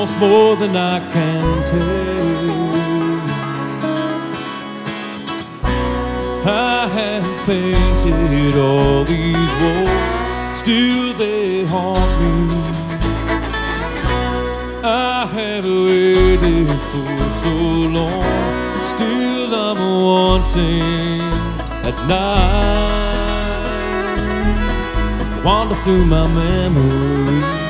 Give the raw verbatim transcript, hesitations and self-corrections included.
It's more than I can tell. I have painted all these walls, still they haunt me. I have waited for so long, still I'm wanting at night. Wander through my memory,